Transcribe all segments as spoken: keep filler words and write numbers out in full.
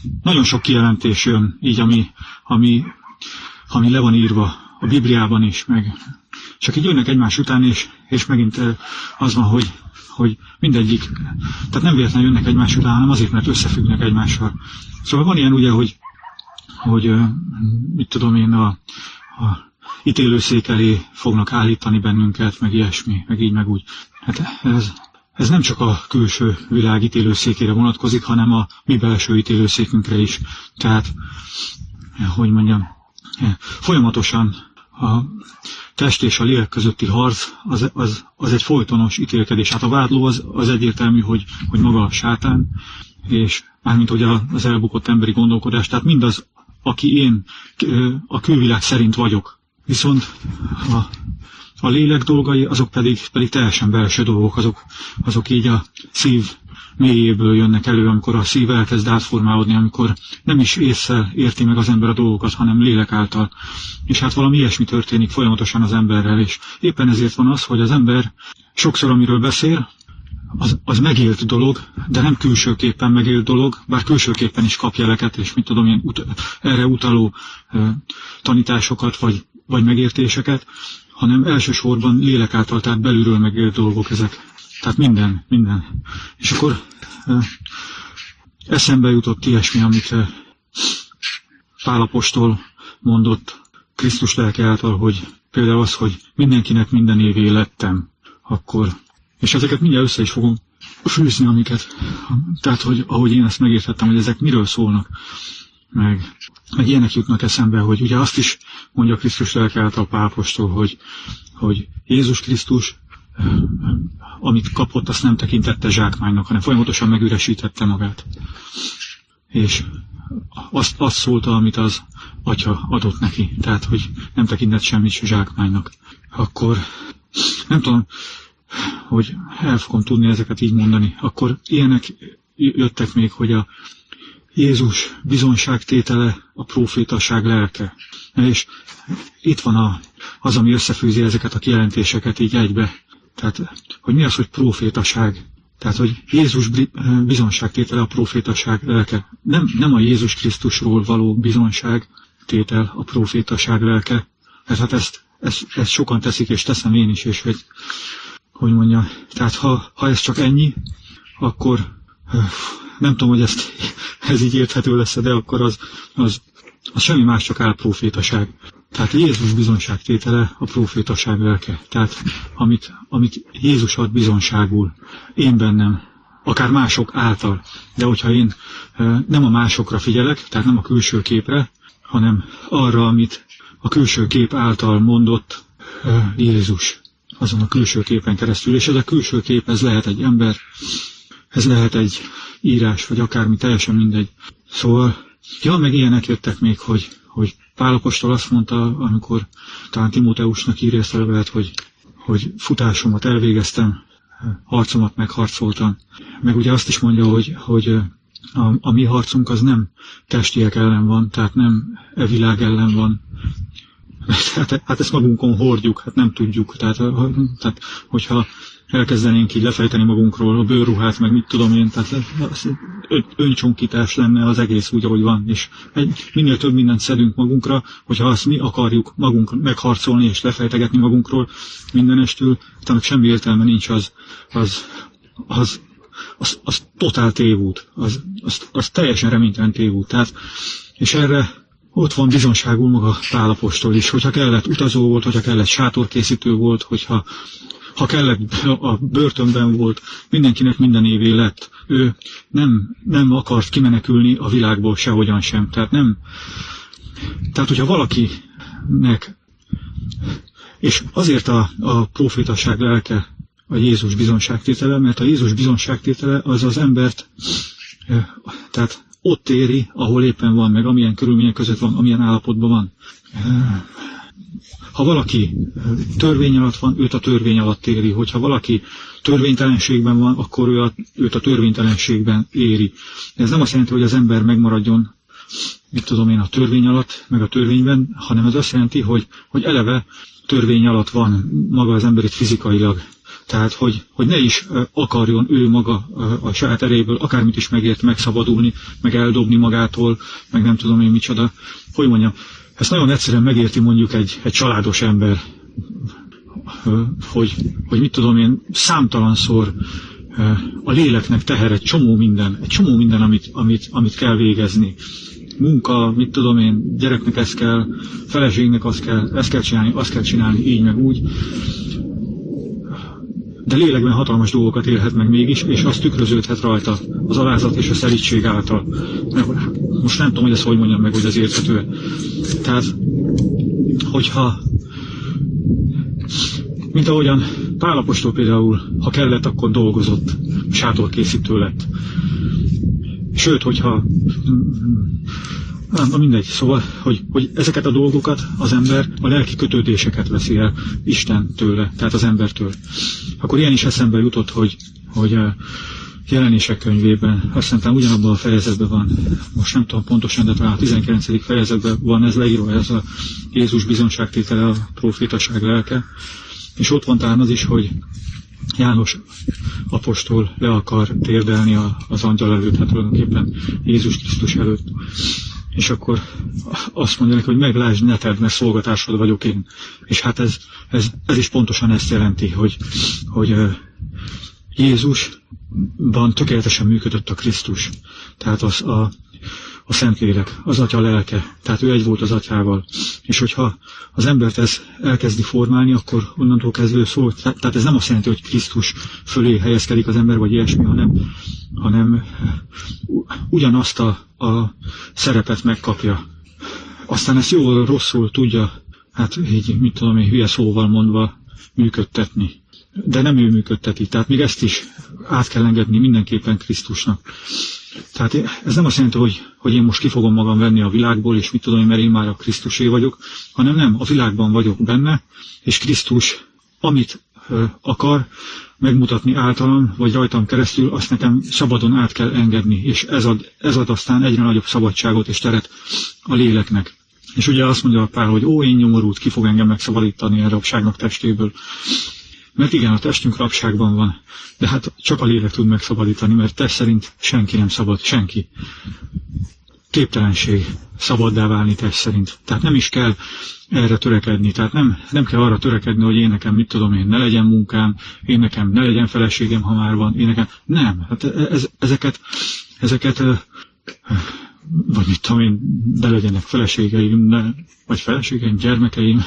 nagyon sok kijelentés jön, így ami, ami, ami le van írva a Bibliában is, meg csak így jönnek egymás után, és, és megint az van, hogy, hogy mindegyik, tehát nem véletlenül jönnek egymás után, hanem azért, mert összefüggnek egymással. Szóval van ilyen ugye, hogy, hogy mit tudom én, a, a ítélőszék elé fognak állítani bennünket, meg ilyesmi, meg így, meg úgy. Hát ez, ez nem csak a külső világ ítélőszékére vonatkozik, hanem a mi belső ítélőszékünkre is. Tehát, hogy mondjam, folyamatosan a test és a lélek közötti harc az, az, az egy folytonos ítélkedés. Hát a vádló az, az egyértelmű, hogy, hogy maga a sátán, és mármint hogy az elbukott emberi gondolkodás, tehát mindaz, aki én a külvilág szerint vagyok. Viszont a, a lélek dolgai, azok pedig, pedig teljesen belső dolgok, azok, azok így a szív mélyéből jönnek elő, amikor a szív elkezd átformálódni, amikor nem is ésszel érti meg az ember a dolgokat, hanem lélek által. És hát valami ilyesmi történik folyamatosan az emberrel, és éppen ezért van az, hogy az ember sokszor, amiről beszél, az, az megélt dolog, de nem külsőképpen megélt dolog, bár külsőképpen is kap jeleket, és mit tudom én, ut- erre utaló e, tanításokat, vagy, vagy megértéseket, hanem elsősorban lélek által, tehát belülről megélt dolgok ezek. Tehát minden, minden. És akkor e, eszembe jutott ilyesmi, amit e, Pál apostol mondott Krisztus lelke által, hogy például az, hogy mindenkinek minden évé lettem, akkor, és ezeket mindjárt össze is fogom fűzni, amiket, tehát, hogy ahogy én ezt megértettem, hogy ezek miről szólnak, meg, meg ilyenek jutnak eszembe, hogy ugye azt is mondja Krisztus lelke által Pál apostol, hogy, hogy Jézus Krisztus, amit kapott, azt nem tekintette zsákmánynak, hanem folyamatosan megüresítette magát. És azt, azt szólta, amit az Atya adott neki. Tehát, hogy nem tekintett semmit zsákmánynak. Akkor nem tudom, hogy el fogom tudni ezeket így mondani. Akkor ilyenek jöttek még, hogy a Jézus bizonságtétele a prófétaság lelke. És itt van a, az, ami összefűzi ezeket a kijelentéseket így egybe. Tehát, hogy mi az, hogy prófétaság? Tehát, hogy Jézus bizonságtétele a prófétaság lelke. Nem, nem a Jézus Krisztusról való bizonságtétel a prófétaság lelke. Mert hát ezt, ezt, ezt sokan teszik, és teszem én is, és hogy, hogy mondja, tehát ha, ha ez csak ennyi, akkor nem tudom, hogy ezt, ez így érthető lesz, de akkor az, az, az semmi más, csak álprófétaság. Tehát Jézus bizonságtétele a prófétaság lelke. Tehát amit, amit Jézus ad bizonságul, én bennem, akár mások által. De hogyha én nem a másokra figyelek, tehát nem a külső képre, hanem arra, amit a külső kép által mondott Jézus, azon a külső képen keresztül. És ez a külső kép, ez lehet egy ember, ez lehet egy írás, vagy akármi, teljesen mindegy. Szóval, ja, meg ilyenek jöttek még, hogy, hogy Pál apostol azt mondta, amikor talán Timóteusnak írja ezt a levelet, hogy, hogy futásomat elvégeztem, harcomat megharcoltam. Meg ugye azt is mondja, hogy, hogy a, a mi harcunk az nem testiek ellen van, tehát nem e világ ellen van. Hát, hát ezt magunkon hordjuk, hát nem tudjuk. Tehát, tehát hogyha elkezdenénk így lefejteni magunkról a bőrruhát, meg mit tudom én, tehát öncsonkítás lenne az egész úgy, ahogy van, és egy, minél több mindent szedünk magunkra, hogyha azt mi akarjuk magunk megharcolni és lefejtegetni magunkról mindenestül, tehát semmi értelme nincs, az, az, az, az, az totál tévút, az, az, az teljesen reménytelen tévút, tehát, és erre ott van bizonságul maga Pál apostol is, hogyha kellett utazó volt, hogyha kellett sátorkészítő volt, hogyha ha kellett a börtönben volt, mindenkinek minden évé lett. Ő nem, nem akart kimenekülni a világból sehogyan sem. Tehát nem, tehát hogyha valakinek, és azért a, a prófétaság lelke a Jézus bizonságtétele, mert a Jézus bizonságtétele az az embert, tehát ott éri, ahol éppen van, meg amilyen körülmények között van, amilyen állapotban van. Ha valaki törvény alatt van, őt a törvény alatt éri. Hogyha valaki törvénytelenségben van, akkor ő a, őt a törvénytelenségben éri. Ez nem azt jelenti, hogy az ember megmaradjon, mit tudom én, a törvény alatt, meg a törvényben, hanem ez azt jelenti, hogy, hogy eleve törvény alatt van maga az ember itt fizikailag. Tehát, hogy, hogy ne is akarjon ő maga a saját erejéből akármit is megért megszabadulni, meg eldobni magától, meg nem tudom én micsoda. Hogy mondjam, ezt nagyon egyszerűen megérti mondjuk egy, egy családos ember, hogy, hogy mit tudom én, számtalanszor a léleknek teher egy csomó minden, egy csomó minden, amit, amit, amit kell végezni. Munka, mit tudom én, gyereknek ezt kell, feleségnek azt kell, ezt kell csinálni, azt kell csinálni, így meg úgy. De lélekben hatalmas dolgokat élhet meg mégis, és az tükröződhet rajta az alázat és a szelídség által. Most nem tudom, hogy ezt hogy mondjam meg, hogy az érthető. Tehát, hogyha, mint ahogyan Pál apostol például, ha kellett, akkor dolgozott, sátorkészítő lett. Sőt, hogyha na mindegy, szóval, hogy, hogy ezeket a dolgokat az ember, a lelki kötődéseket veszi el Isten tőle, tehát az embertől. Akkor ilyen is eszembe jutott, hogy, hogy Jelenések könyvében, azt hiszem ugyanabban a fejezetben van, most nem tudom pontosan, de talán a tizenkilencedik fejezetben van ez leírva, ez a Jézus bizonságtétele, a profétaság lelke, és ott van talán az is, hogy János apostol le akar térdelni az angyal előtt, hát tulajdonképpen Jézus Krisztus előtt. És akkor azt mondja neki, hogy meglásd, ne tedd, mert szolgatásod vagyok én. És hát ez, ez, ez is pontosan ezt jelenti, hogy, hogy Jézusban tökéletesen működött a Krisztus. Tehát az a, a Szentlélek, az Atya lelke. Tehát ő egy volt az Atyával. És hogyha az embert ez elkezdi formálni, akkor onnantól kezdve szól. Tehát ez nem azt jelenti, hogy Krisztus fölé helyezkedik az ember, vagy ilyesmi, hanem, hanem ugyanazt a, a szerepet megkapja. Aztán ezt jól, rosszul tudja, hát így, mit tudom én, hülye szóval mondva működtetni. De nem ő működteti. Tehát még ezt is át kell engedni mindenképpen Krisztusnak. Tehát ez nem azt jelenti, hogy, hogy én most ki fogom magam venni a világból, és mit tudom én, mert én már a Krisztusé vagyok, hanem nem, a világban vagyok benne, és Krisztus, amit ö, akar megmutatni általam, vagy rajtam keresztül, azt nekem szabadon át kell engedni, és ez ad, ez ad aztán egyre nagyobb szabadságot és teret a léleknek. És ugye azt mondja a Pál, hogy ó, én nyomorult, ki fog engem megszabadítani a rabságnak testéből. Mert igen, a testünk rabságban van, de hát csak a lélek tud megszabadítani, mert test szerint senki nem szabad, senki. Képtelenség szabaddá válni test szerint. Tehát nem is kell erre törekedni, tehát nem, nem kell arra törekedni, hogy én nekem, mit tudom én, ne legyen munkám, én nekem ne legyen feleségem, ha már van, én nekem, nem. Hát ez, ezeket, ezeket, vagy mit tudom én, ne legyenek feleségeim, ne, vagy feleségeim, gyermekeim,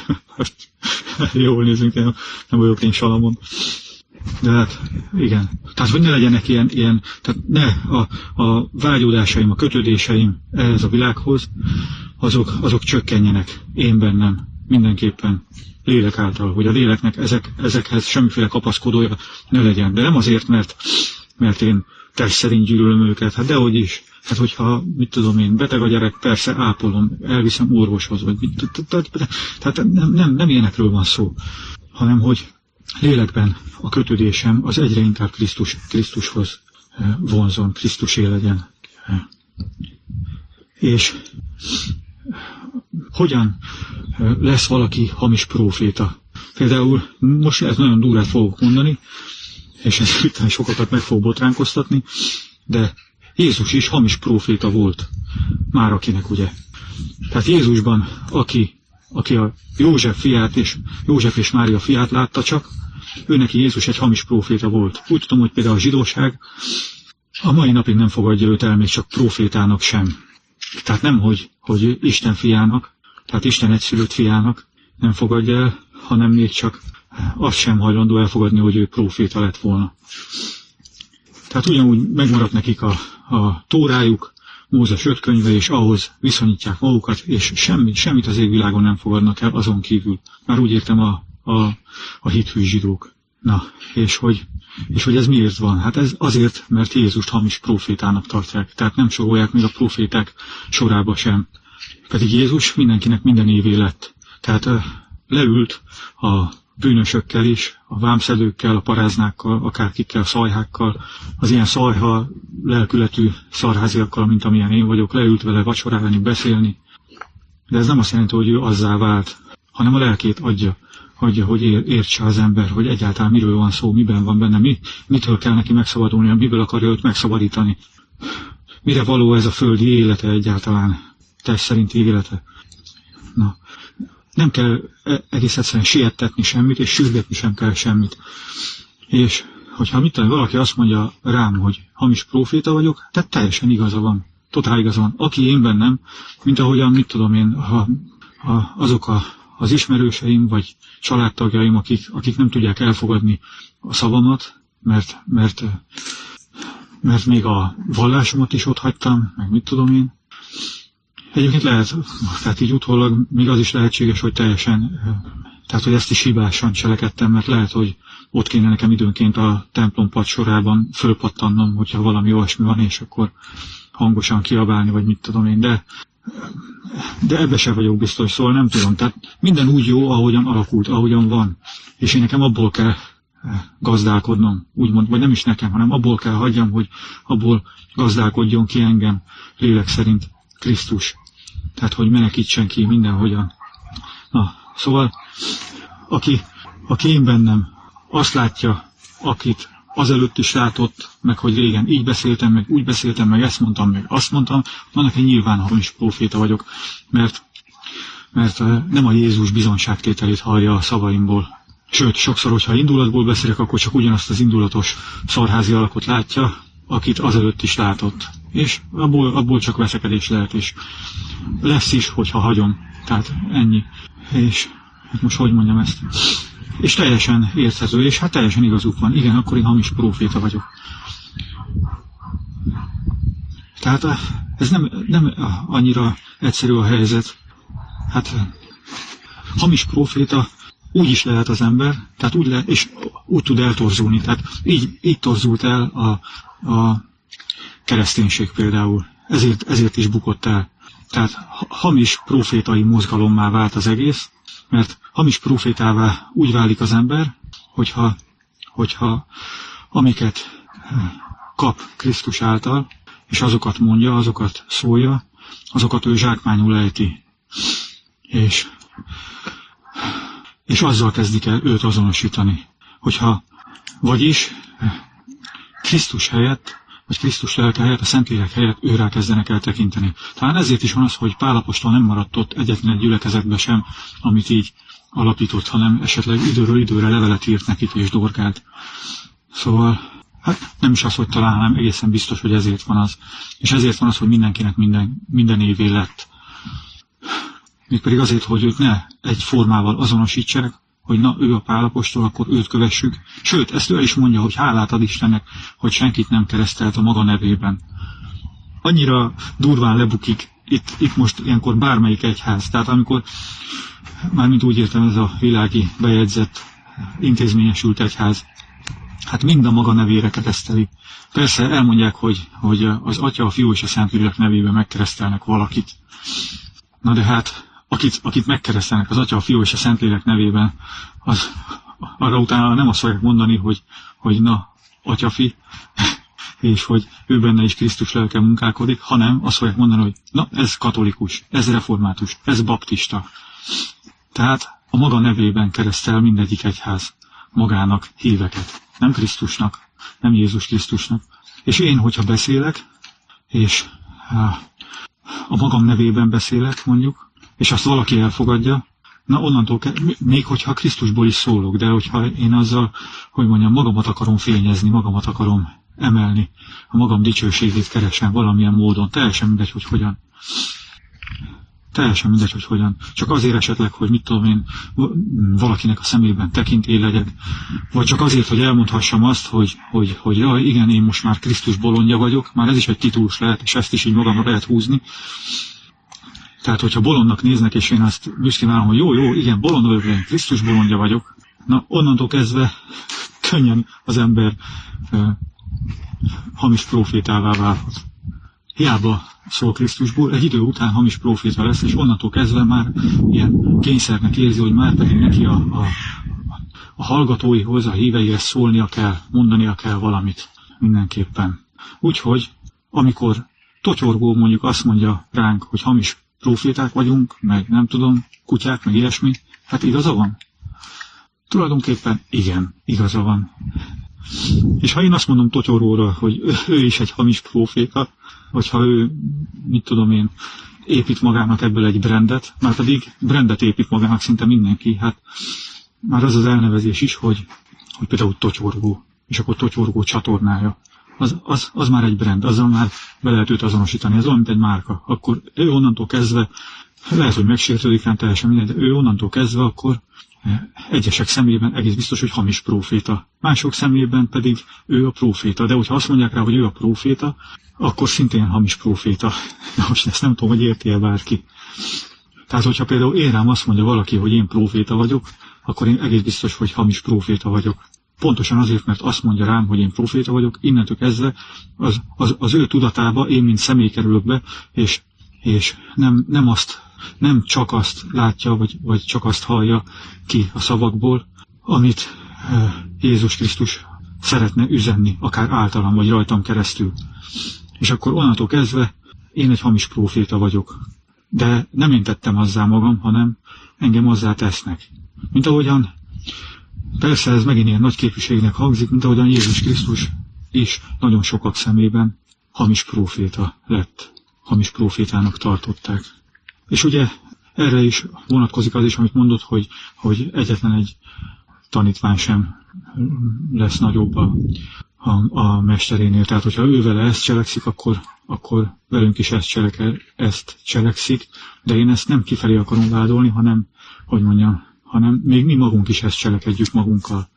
jól nézünk, nem, nem vagyok én Salamon. De hát, igen. Tehát, hogy ne legyenek ilyen, ilyen tehát ne a, a vágyódásaim, a kötődéseim ehhez a világhoz, azok, azok csökkenjenek én bennem, mindenképpen lélek által, hogy a léleknek ezek, ezekhez semmiféle kapaszkodója ne legyen. De nem azért, mert, mert én test szerint gyűlölöm őket, hát dehogy is. Hát hogyha, mit tudom én, beteg a gyerek, persze ápolom, elviszem orvoshoz, vagy tehát nem, nem, nem ilyenekről van szó, hanem hogy lélekben a kötődésem az egyre inkább Krisztus, Krisztushoz vonzon, Krisztusé legyen. És hogyan lesz valaki hamis próféta? Például most ez nagyon durrát fogok mondani, és ez utána sokakat meg fog botránkoztatni, de Jézus is hamis próféta volt, már akinek ugye. Tehát Jézusban, aki, aki a József fiát és József és Mária fiát látta csak, ő neki Jézus egy hamis próféta volt. Úgy tudom, hogy például a zsidóság a mai napig nem fogadja őt el még csak prófétának sem. Tehát nem, hogy, hogy Isten fiának, tehát Isten egyszülött fiának nem fogadja el, hanem még csak azt sem hajlandó elfogadni, hogy ő próféta lett volna. Tehát ugyanúgy megmaradt nekik a, a tórájuk, Mózes öt könyve, és ahhoz viszonyítják magukat, és semmi, semmit az égvilágon nem fogadnak el azon kívül. Már úgy értem a, a, a hithű zsidók. Na, és hogy, és hogy ez miért van? Hát ez azért, mert Jézust hamis prófétának tartják. Tehát nem sorolják még a próféták sorába sem. Pedig Jézus mindenkinek minden évé lett. Tehát leült a bűnösökkel is, a vámszedőkkel, a paráznákkal, akárkikkel, a szajhákkal, az ilyen szajha lelkületű szarháziakkal, mint amilyen én vagyok, leült vele vacsorálni, beszélni. De ez nem azt jelenti, hogy ő azzá vált, hanem a lelkét adja hogy, hogy értse az ember, hogy egyáltalán miről van szó, miben van benne, mi, mitől kell neki megszabadulni, miből akarja őt megszabadítani. Mire való ez a földi élete egyáltalán, test szerinti élete. Na, nem kell egész egyszerűen siettetni semmit, és sürgetni sem kell semmit. És hogyha mit tudom, valaki azt mondja rám, hogy hamis próféta vagyok, tehát teljesen igaza van. Totál igaza van. Aki én bennem, mint ahogyan, mit tudom én, ha, ha azok a, az ismerőseim, vagy családtagjaim, akik, akik nem tudják elfogadni a szavamat, mert, mert, mert még a vallásomat is ott hagytam, meg mit tudom én. Egyébként lehet, tehát így utólag még az is lehetséges, hogy teljesen, tehát hogy ezt is hibásan cselekedtem, mert lehet, hogy ott kéne nekem időnként a templom padsorában fölpattannom, hogyha valami olyasmi van, és akkor hangosan kiabálni, vagy mit tudom én, de, de ebbe sem vagyok biztos, szóval nem tudom. Tehát minden úgy jó, ahogyan alakult, ahogyan van. És én nekem abból kell gazdálkodnom, úgymond, vagy nem is nekem, hanem abból kell hagyjam, hogy abból gazdálkodjon ki engem lélek szerint Krisztus. Tehát, hogy menekítsen ki mindenhogyan. Na, szóval, aki, aki én bennem azt látja, akit azelőtt is látott, meg hogy régen így beszéltem, meg úgy beszéltem, meg ezt mondtam, meg azt mondtam, annak én nyilván hamis próféta vagyok, mert, mert nem a Jézus bizonságtételét hallja a szavaimból. Sőt, sokszor, hogyha indulatból beszélek, akkor csak ugyanazt az indulatos szarházi alakot látja, akit azelőtt is látott. És abból, abból csak veszekedés lehet, és lesz is, hogyha hagyom. Tehát ennyi. És hát most hogy mondjam ezt? És teljesen érthető, és hát teljesen igazuk van. Igen, akkor én hamis próféta vagyok. Tehát ez nem, nem annyira egyszerű a helyzet. Hát hamis próféta úgy is lehet az ember, tehát úgy lehet, és úgy tud eltorzulni. Tehát így, így torzult el a, a kereszténység például. Ezért, ezért is bukott el. Tehát hamis prófétai mozgalommá vált az egész, mert hamis prófétává úgy válik az ember, hogyha, hogyha amiket kap Krisztus által, és azokat mondja, azokat szólja, azokat ő zsákmányul ejti. És, és azzal kezdik el őt azonosítani. Hogyha vagyis Krisztus helyett, vagy Krisztus lelke helyett, a Szentlélek helyett őrá kezdenek el tekinteni. Talán ezért is van az, hogy Pál apostol nem maradt ott egyetlen egy gyülekezetben sem, amit így alapított, hanem esetleg időről időre levelet írt nekik és dorgált. Szóval, hát nem is az, hogy talán, hanem egészen biztos, hogy ezért van az. És ezért van az, hogy mindenkinek minden, minden évé lett. Mégpedig azért, hogy őt ne egy formával azonosítsák, hogy na, ő a Pál apostol, akkor őt kövessük. Sőt, ezt ő is mondja, hogy hálát ad Istennek, hogy senkit nem keresztelt a maga nevében. Annyira durván lebukik itt, itt most ilyenkor bármelyik egyház. Tehát amikor, mármint úgy értem, ez a világi bejegyzett, intézményesült egyház, hát mind a maga nevére kereszteli. Persze elmondják, hogy, hogy az Atya, a Fiú és a Szentlélek nevében megkeresztelnek valakit. Na de hát, akit, akit megkeresztelnek az Atya, a Fiú és a Szentlélek nevében, az, arra utána nem azt fogják mondani, hogy, hogy na, Atyafi, és hogy ő benne is Krisztus lelke munkálkodik, hanem azt fogják mondani, hogy na, ez katolikus, ez református, ez baptista. Tehát a maga nevében keresztel mindegyik egyház magának híveket. Nem Krisztusnak, nem Jézus Krisztusnak. És én, hogyha beszélek, és a magam nevében beszélek, mondjuk, és azt valaki elfogadja, na onnantól kell, még hogyha Krisztusból is szólok, de hogyha én azzal, hogy mondjam, magamat akarom fényezni, magamat akarom emelni, a magam dicsőségét keresem valamilyen módon, teljesen mindegy, hogy hogyan. Teljesen mindegy, hogy hogyan. Csak azért esetleg, hogy mit tudom én, valakinek a szemében tekintély legyek, vagy csak azért, hogy elmondhassam azt, hogy, hogy, hogy jaj, igen, én most már Krisztus bolondja vagyok, már ez is egy titulus lehet, és ezt is így magamra lehet húzni. Tehát, hogyha bolondnak néznek, és én azt büszkén állom, hogy jó, jó, igen, bolond vagyok, én Krisztus bolondja vagyok, na onnantól kezdve könnyen az ember uh, hamis prófétává válhat. Hiába szól Krisztusból, egy idő után hamis próféta lesz, és onnantól kezdve már ilyen kényszernek érzi, hogy már pedig neki a, a, a hallgatóihoz, a híveihez szólnia kell, mondania kell valamit mindenképpen. Úgyhogy, amikor totyorgó mondjuk azt mondja ránk, hogy hamis próféták vagyunk, meg nem tudom, kutyák, meg ilyesmi, hát igaza van. Tulajdonképpen igen, igaza van. És ha én azt mondom Totyoróra, hogy ő is egy hamis próféta, vagy ha ő, mit tudom én, épít magának ebből egy brandet, már pedig brandet épít magának szinte mindenki, hát már az az elnevezés is, hogy, hogy például Totyoró, és akkor Totyoró csatornája, az, az, az már egy brand, azzal már be lehet őt azonosítani, ez olyan, mint egy márka. Akkor ő onnantól kezdve, lehet, hogy megsértődik rám, teljesen mindegy, de ő onnantól kezdve akkor egyesek szemében egész biztos, hogy hamis próféta. Mások szemében pedig ő a próféta. De hogyha azt mondják rá, hogy ő a próféta, akkor szintén hamis próféta. Na most ezt nem tudom, hogy érti-e bárki. Tehát, hogyha például én rám azt mondja valaki, hogy én próféta vagyok, akkor én egész biztos, hogy hamis próféta vagyok. Pontosan azért, mert azt mondja rám, hogy én próféta vagyok, innentől kezdve az, az, az ő tudatába én, mint személy kerülök be, és, és nem, nem azt nem csak azt látja, vagy, vagy csak azt hallja ki a szavakból, amit Jézus Krisztus szeretne üzenni, akár általam, vagy rajtam keresztül. És akkor onnantól kezdve én egy hamis próféta vagyok. De nem én tettem azzá magam, hanem engem azzá tesznek. Mint ahogyan, persze ez megint ilyen nagy képviségnek hangzik, mint ahogyan Jézus Krisztus is nagyon sokak szemében hamis próféta lett. Hamis prófétának tartották. És ugye erre is vonatkozik az is, amit mondott, hogy, hogy egyetlen egy tanítvány sem lesz nagyobb a, a, a mesterénél. Tehát, hogyha ő vele ezt cselekszik, akkor, akkor velünk is ezt, cseleke, ezt cselekszik. De én ezt nem kifelé akarom vádolni, hanem, hogy mondjam, hanem még mi magunk is ezt cselekedjük magunkkal.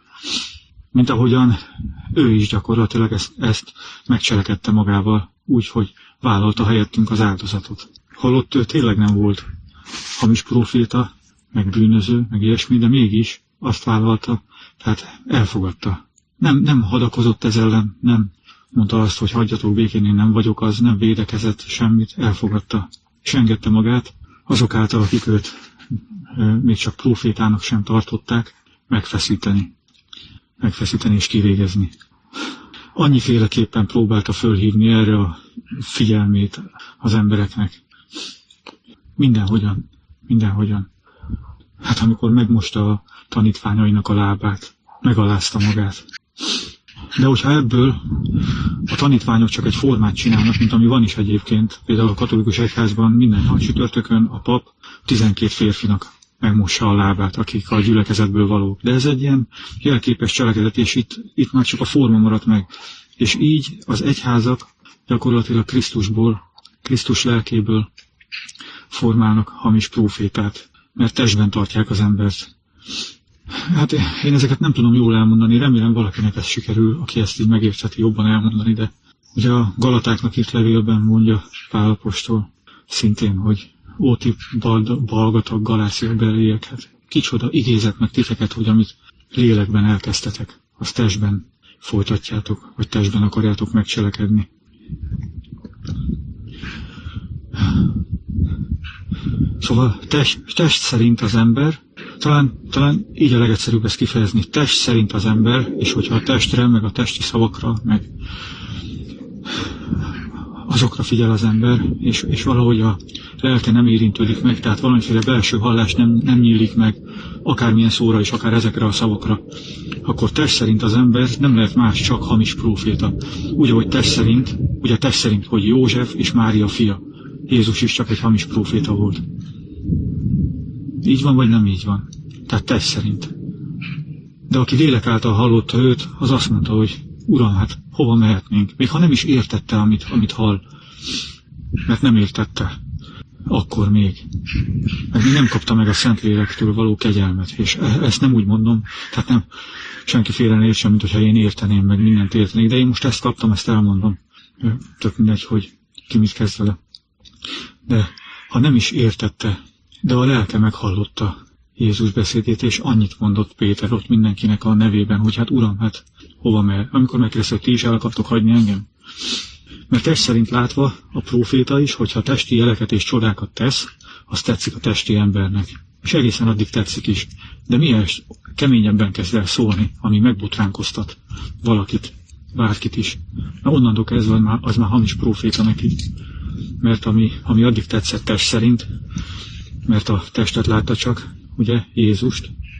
Mint ahogyan ő is gyakorlatilag ezt, ezt megcselekedte magával, úgy, hogy vállalta helyettünk az áldozatot. Holott ő tényleg nem volt hamis próféta, meg bűnöző, meg ilyesmi, de mégis azt vállalta, tehát elfogadta. Nem, nem hadakozott ez ellen, nem mondta azt, hogy hagyjatok békén, én nem vagyok az, nem védekezett semmit, elfogadta. És engedte magát azok által, akik őt e, még csak prófétának sem tartották, megfeszíteni. Megfeszíteni és kivégezni. Annyiféleképpen próbálta fölhívni erre a figyelmét az embereknek. Mindenhogyan, mindenhogyan. Hát amikor megmosta a tanítványainak a lábát, megalázta magát. De hogyha ebből a tanítványok csak egy formát csinálnak, mint ami van is egyébként, például a katolikus egyházban minden nagy csütörtökön a pap tizenkét férfinak megmossa a lábát, akik a gyülekezetből valók. De ez egy ilyen jelképes cselekedet, és itt, itt már csak a forma maradt meg. És így az egyházak gyakorlatilag Krisztusból, Krisztus lelkéből formálnak hamis prófétát, mert testben tartják az embert. Hát én ezeket nem tudom jól elmondani, remélem valakinek ez sikerül, aki ezt így megértheti jobban elmondani, de ugye a Galatáknak írt levélben mondja Pál apostol szintén, hogy ó, ti balgatag galácia belélyek, hát kicsoda igézett meg titeket, hogy amit lélekben elkezdtetek, azt testben folytatjátok, vagy testben akarjátok megcselekedni. Szóval test, test szerint az ember, talán, talán így a legegyszerűbb ezt kifejezni, test szerint az ember, és hogyha a testre, meg a testi szavakra, meg azokra figyel az ember, és, és valahogy a lelke nem érintődik meg, tehát valamiféle belső hallás nem, nem nyílik meg, akármilyen szóra és akár ezekre a szavakra, akkor test szerint az ember nem lehet más, csak hamis próféta. Úgy, ahogy test szerint, ugye test szerint, hogy József és Mária fia. Jézus is csak egy hamis próféta volt. Így van, vagy nem így van? Tehát test szerint. De aki lélek által hallotta őt, az azt mondta, hogy Uram, hát hova mehetnénk? Még ha nem is értette, amit, amit hall. Mert nem értette. Akkor még. Mert még nem kapta meg a Szentlélektől való kegyelmet. És ezt nem úgy mondom, tehát nem senki félre ne értsen, mint hogyha én érteném, meg mindent értenék. De én most ezt kaptam, ezt elmondom. Tök mindegy, hogy ki mit kezd vele. De ha nem is értette, de a lelke meghallotta Jézus beszédét, és annyit mondott Péter ott mindenkinek a nevében, hogy hát Uram, hát hova mer? Amikor megkérdezte, hogy ti is el akartok hagyni engem? Mert test szerint látva a próféta is, hogyha testi jeleket és csodákat tesz, az tetszik a testi embernek. És egészen addig tetszik is. De miért keményebben kezd el szólni, ami megbotránkoztat valakit, bárkit is. Na onnantól kezdve az már, az már hamis próféta neki. Mert ami, ami addig tetszett test szerint, mert a testet látta csak, ugye, Jézust,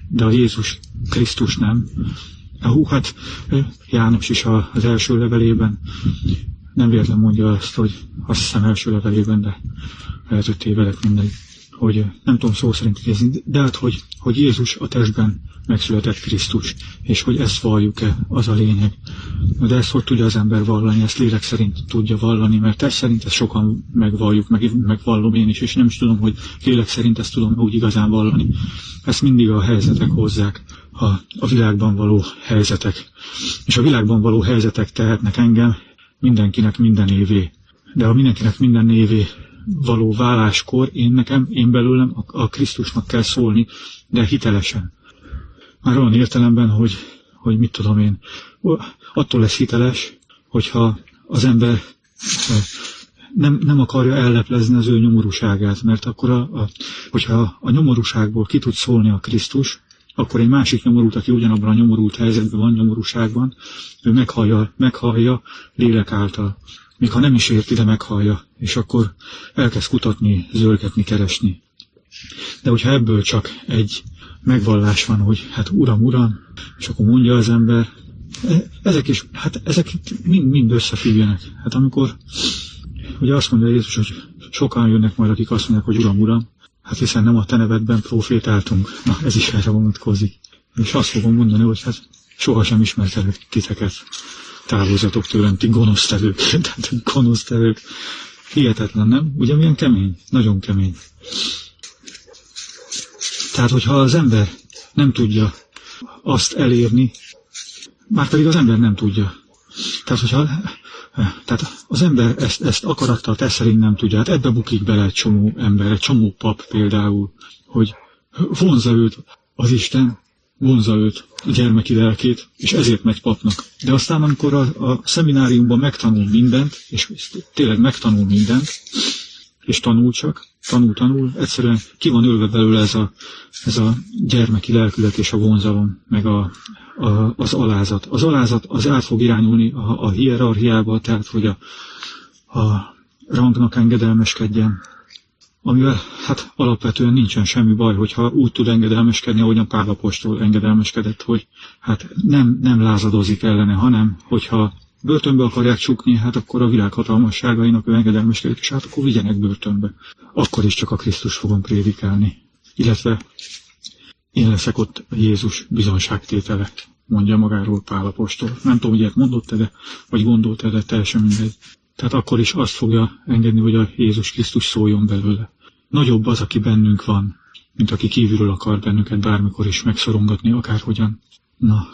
de a Jézus Krisztus nem. Hú, hát János is az első levelében nem véletlen mondja azt, hogy azt hiszem első levelében, de lehet, hogy tévedek, mindegy, hogy nem tudom szó szerint idézni, de hát, hogy, hogy Jézus a testben megszületett Krisztus, és hogy ezt valljuk-e, az a lényeg. De ezt hogy tudja az ember vallani, ezt lélek szerint tudja vallani, mert test szerint ezt sokan megvalljuk, meg, megvallom én is, és nem is tudom, hogy lélek szerint ezt tudom úgy igazán vallani. Ezt mindig a helyzetek hozzák, a, a világban való helyzetek. És a világban való helyzetek tehetnek engem mindenkinek minden évé. De a mindenkinek minden évé való váláskor én nekem, én belőlem a, a Krisztusnak kell szólni, de hitelesen. Már olyan értelemben, hogy, hogy mit tudom én, attól lesz hiteles, hogyha az ember nem, nem akarja elleplezni az ő nyomorúságát, mert akkor, a, a, hogyha a nyomorúságból ki tud szólni a Krisztus, akkor egy másik nyomorult, aki ugyanabban a nyomorult helyzetben van, nyomorúságban, ő meghallja, meghallja lélek által. Még ha nem is érti, de meghallja, és akkor elkezd kutatni, zörgetni, keresni. De hogyha ebből csak egy megvallás van, hogy hát Uram, Uram, és akkor mondja az ember, ezek is, hát ezek mind, mind összefüggenek. Hát amikor ugye azt mondja Jézus, hogy sokan jönnek majd, akik azt mondják, hogy Uram, Uram, hát hiszen nem a te nevedben profétáltunk. Na, ez is erre vonatkozik. És azt fogom mondani, hogy hát sohasem ismertelek titeket. Távozzatok tőlem, ti gonosztevők. Tehát gonosztevők. Hihetetlen, nem? Ugye milyen kemény? Nagyon kemény. Tehát, hogyha az ember nem tudja azt elérni, már pedig az ember nem tudja. Tehát, hogyha tehát az ember ezt, ezt akarattal tesz szerint nem tudja. Hát ebbe bukik bele egy csomó ember, egy csomó pap például, hogy vonza őt az Isten, vonza őt a gyermeki lelkét, és ezért megy papnak. De aztán, amikor a, a szemináriumban megtanul mindent, és tényleg megtanul mindent, és tanul csak, tanul, tanul, egyszerűen ki van ülve belőle ez a, ez a gyermeki lelkület és a vonzalom, meg a, a, az alázat. Az alázat az át fog irányulni a, a hierarchiába, tehát hogy a, a rangnak engedelmeskedjen, amivel hát alapvetően nincsen semmi baj, hogyha úgy tud engedelmeskedni, ahogyan Pál apostol engedelmeskedett, hogy hát nem, nem lázadozik ellene, hanem hogyha börtönbe akarják csukni, hát akkor a világ hatalmasságainak ő engedelmeskedik, és hát akkor vigyenek börtönbe. Akkor is csak a Krisztus fogom prédikálni. Illetve én leszek ott Jézus bizonságtétele, mondja magáról Pál apostol. Nem tudom, hogy ilyet mondott-e, de, vagy gondolt-e, de teljesen mindegy. Tehát akkor is azt fogja engedni, hogy a Jézus Krisztus szóljon belőle. Nagyobb az, aki bennünk van, mint aki kívülről akar bennünket bármikor is megszorongatni, akárhogyan. Na.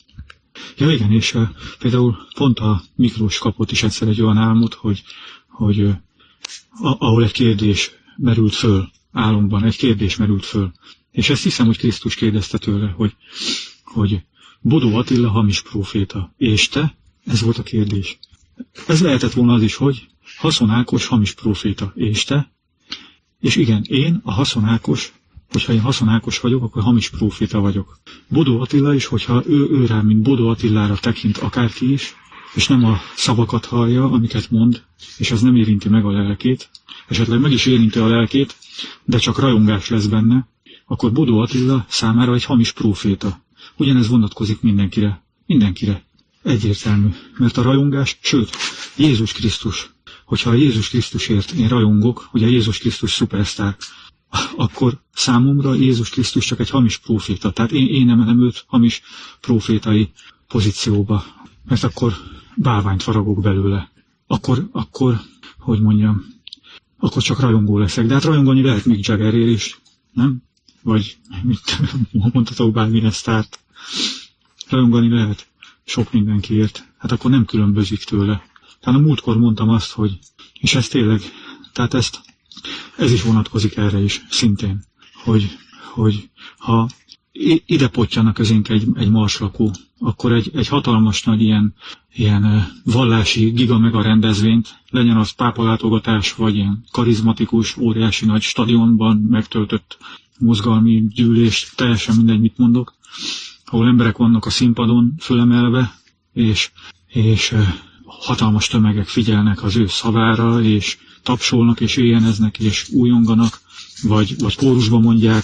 Ja igen, és uh, például pont a Miklós kapott is egyszer egy olyan álmot, hogy, hogy uh, ahol egy kérdés merült föl, álomban egy kérdés merült föl. És ezt hiszem, hogy Krisztus kérdezte tőle, hogy, hogy Bodó Attila hamis próféta, és te? Ez volt a kérdés. Ez lehetett volna az is, hogy Haszon Ákos hamis próféta, és te? És igen, én, a Haszon Ákos, hogyha én Haszon Ákos vagyok, akkor hamis próféta vagyok. Bodó Attila is, hogyha ő, ő rá, mint Bodó Attilára tekint akárki is, és nem a szavakat hallja, amiket mond, és az nem érinti meg a lelkét, esetleg meg is érinti a lelkét, de csak rajongás lesz benne, akkor Bodó Attila számára egy hamis próféta. Ugyanez vonatkozik mindenkire. Mindenkire. Egyértelmű. Mert a rajongás, sőt, Jézus Krisztus, hogyha a Jézus Krisztusért én rajongok, hogy a Jézus Krisztus szupersztár, akkor számomra Jézus Krisztus csak egy hamis próféta. Tehát én, én emelem őt hamis prófétai pozícióba. Mert akkor bálványt faragok belőle. Akkor, akkor, hogy mondjam, akkor csak rajongó leszek. De hát rajongani lehet Mick Jaggerért is, nem? Vagy mit mondhatok bármilyen sztárt. Rajongani lehet sok mindenkiért. Hát akkor nem különbözik tőle. Tehát a múltkor mondtam azt, hogy, és ez tényleg, tehát ezt, ez is vonatkozik erre is, szintén, hogy, hogy ha ide pottyanak közénk egy, egy marslakó, akkor egy, egy hatalmas nagy ilyen, ilyen vallási giga mega rendezvényt, legyen az pápalátogatás, vagy ilyen karizmatikus, óriási nagy stadionban megtöltött mozgalmi gyűlés, teljesen mindegy, mit mondok, ahol emberek vannak a színpadon fölemelve, és, és hatalmas tömegek figyelnek az ő szavára, és tapsolnak, és éjjeneznek, és újonganak, vagy, vagy kórusba mondják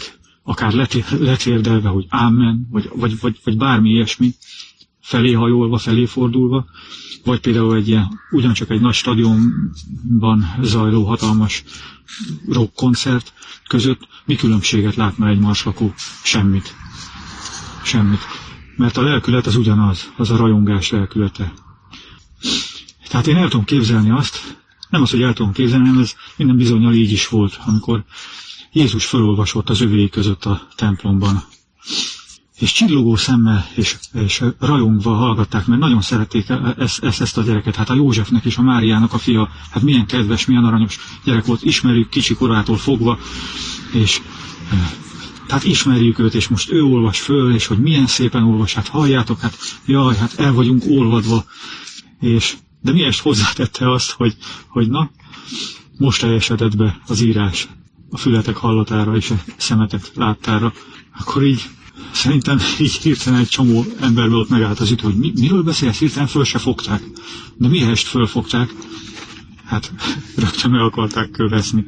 akár letérdelve, hogy ámen, vagy, vagy, vagy, vagy bármi ilyesmi, felé hajolva, felé fordulva, vagy például egy ilyen, ugyancsak egy nagy stadionban zajló hatalmas rockkoncert között mi különbséget látna egy marslakó? Semmit. Semmit. Mert a lelkület az ugyanaz, az a rajongás lelkülete. Tehát én el tudom képzelni azt, nem az, hogy el tudom képzelni, hanem ez minden bizonnyal így is volt, amikor Jézus felolvasott az övéi között a templomban. És csillogó szemmel és, és rajongva hallgatták, mert nagyon szerették ezt, ezt, ezt a gyereket. Hát a Józsefnek és a Máriának a fia, hát milyen kedves, milyen aranyos gyerek volt, ismerjük kicsi korától fogva, és hát ismerjük őt, és most ő olvas föl, és hogy milyen szépen olvas, hát halljátok, hát jaj, hát el vagyunk olvadva, és de miért hozzátette azt, hogy, hogy na, most teljesedett be az írás a fületek hallatára és a szemetek láttára, akkor így szerintem így hirtelen egy csomó emberből ott megállt az ütő, hogy mi, miről beszélsz, hirtelen föl se fogták. De mihelyest fölfogták, hát rögtön meg akarták kövezni.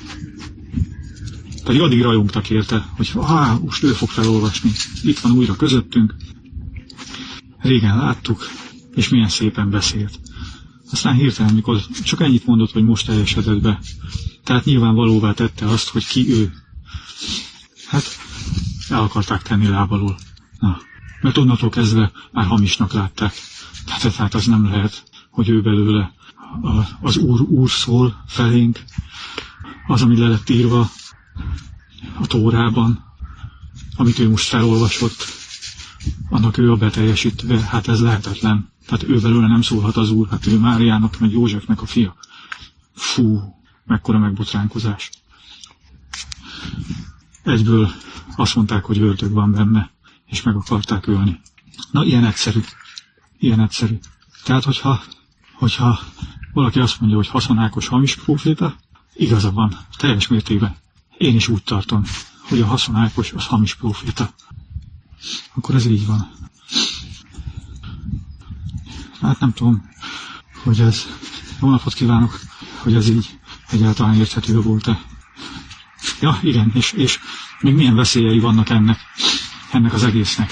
Pedig addig rajongtak érte, hogy há, most ő fog felolvasni, itt van újra közöttünk. Régen láttuk, és milyen szépen beszélt. Aztán hirtelen, mikor csak ennyit mondott, hogy most teljesedett be. Tehát nyilvánvalóvá tette azt, hogy ki ő. Hát el akarták tenni lábalól. Na, mert onnantól kezdve már hamisnak látták. Tehát, tehát az nem lehet, hogy ő belőle a, az úr, úr szól felénk, az, ami le lett írva a Tórában, amit ő most felolvasott, annak ő a beteljesítve, hát ez lehetetlen. Tehát ő belőle nem szólhat az úr, hát ő Máriának, meg Józsefnek a fia. Fú, mekkora megbotránkozás. Egyből azt mondták, hogy ördög van benne, és meg akarták ölni. Na, ilyen egyszerű. Ilyen egyszerű. Tehát, hogyha, hogyha valaki azt mondja, hogy Haszon Ákos hamis próféta, igaza van, teljes mértékben. Én is úgy tartom, hogy a Haszon Ákos az hamis próféta. Akkor ez így van. Hát nem tudom, hogy ez, jó napot kívánok, hogy ez így egyáltalán érthető volt-e. Ja, igen, és, és még milyen veszélyei vannak ennek, ennek az egésznek.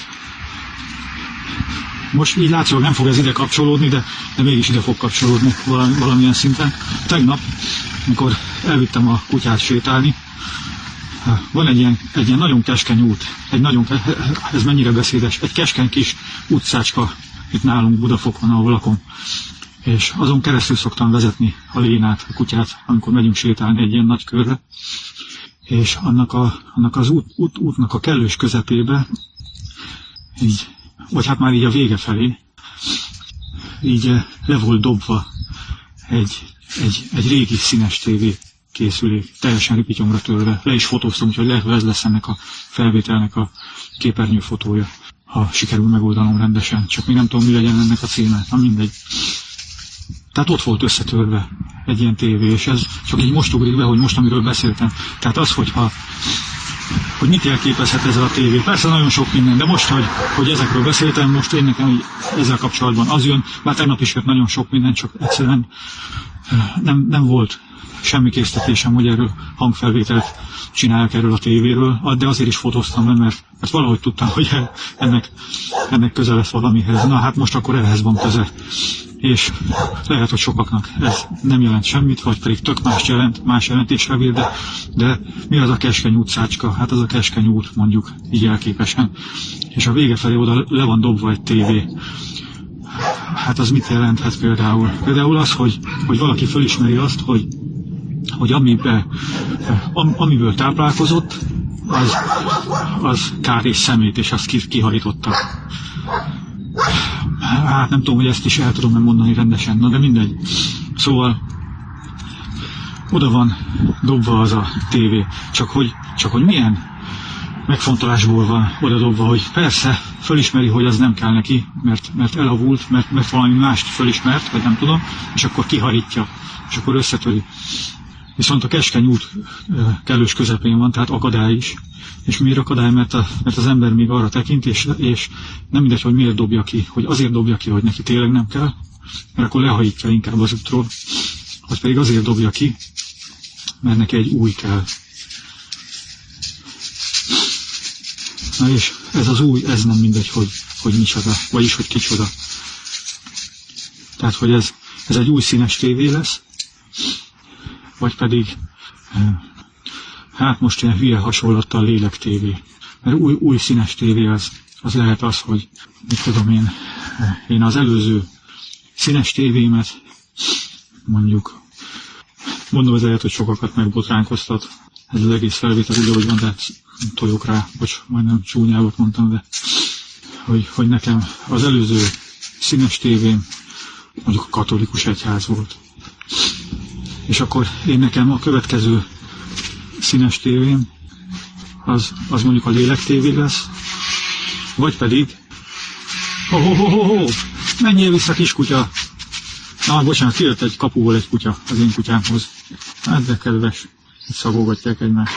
Most így látszólag nem fog ez ide kapcsolódni, de, de mégis ide fog kapcsolódni valami, valamilyen szinten. Tegnap, amikor elvittem a kutyát sétálni, van egy ilyen, egy ilyen nagyon keskeny út, egy nagyon, ez mennyire beszédes, egy keskeny kis utcácska itt nálunk Budafokon, ahol lakom. És azon keresztül szoktam vezetni a Lénát, a kutyát, amikor megyünk sétálni egy ilyen nagy körre. És annak, a, annak az út, út, útnak a kellős közepébe, így, vagy hát már így a vége felé, így le volt dobva egy, egy, egy régi színes tévé készülék, teljesen ripityomra törve. Le is fotóztam, úgyhogy lehet, hogy ez lesz ennek a felvételnek a képernyő fotója, ha sikerül megoldanom rendesen. Csak még nem tudom, mi legyen ennek a címe. Na mindegy. Tehát ott volt összetörve egy ilyen tévé, és ez csak így most ugrik be, hogy most, amiről beszéltem. Tehát az, hogyha, hogy mit jelképezhet ez a tévé. Persze nagyon sok minden, de most, hogy, hogy ezekről beszéltem, most én nekem hogy ezzel kapcsolatban az jön, bár tegnap is jött nagyon sok minden, csak egyszerűen nem, nem volt semmi késztetésem, hogy erről hangfelvételt csinálják erről a tévéről, de azért is fotóztam be, mert, mert valahogy tudtam, hogy ennek, ennek köze lesz valamihez. Na hát most akkor ehhez van köze. És lehet, hogy sokaknak ez nem jelent semmit, vagy pedig tök más jelent, más jelentésre bír, de, de mi az a keskeny utcácska? Hát az a keskeny út, mondjuk így elképesen. És a vége felé oda le van dobva egy tévé. Hát az mit jelenthet például? Például az, hogy, hogy valaki felismeri azt, hogy, hogy amiben, am, amiből táplálkozott, az, az kár és szemét, és azt kihajította. Hát nem tudom, hogy ezt is el tudom mondani rendesen, na de mindegy. Szóval oda van dobva az a tévé, csak hogy, csak hogy milyen megfontolásból van oda dobva, hogy persze fölismeri, hogy az nem kell neki, mert, mert elavult, mert, mert valami mást fölismert, vagy nem tudom, és akkor kiharítja, és akkor összetöri. Viszont a keskeny út kellős közepén van, tehát akadály is. És miért akadály? Mert, a, mert az ember még arra tekint, és, és nem mindegy, hogy miért dobja ki, hogy azért dobja ki, hogy neki tényleg nem kell, mert akkor lehajítja inkább az útról, vagy pedig azért dobja ki, mert neki egy új kell. Na és ez az új, ez nem mindegy, hogy, hogy micsoda, vagyis hogy kicsoda. Tehát, hogy ez, ez egy új színes tévé lesz, vagy pedig, hát most ilyen hülye hasonlattal lélek tévé. Mert új, új színes tévé az, az lehet az, hogy mit tudom én, én az előző színes tévémet, mondjuk, mondom, ez lehet, hogy sokakat megbotránkoztat, ez az egész felvétel úgy, ahogy van, de tojok rá, bocs, majdnem csúnyávat mondtam, de hogy, hogy nekem az előző színes tévém mondjuk a katolikus egyház volt. És akkor én nekem a következő színes tévém az, az mondjuk a lélek tévé lesz, vagy pedig ho, ho, ho, ho, ho, menjél vissza, kiskutya! Na, bocsánat, kijött egy kapuból egy kutya az én kutyámhoz. Hát de kedves, szagolgatják egymást.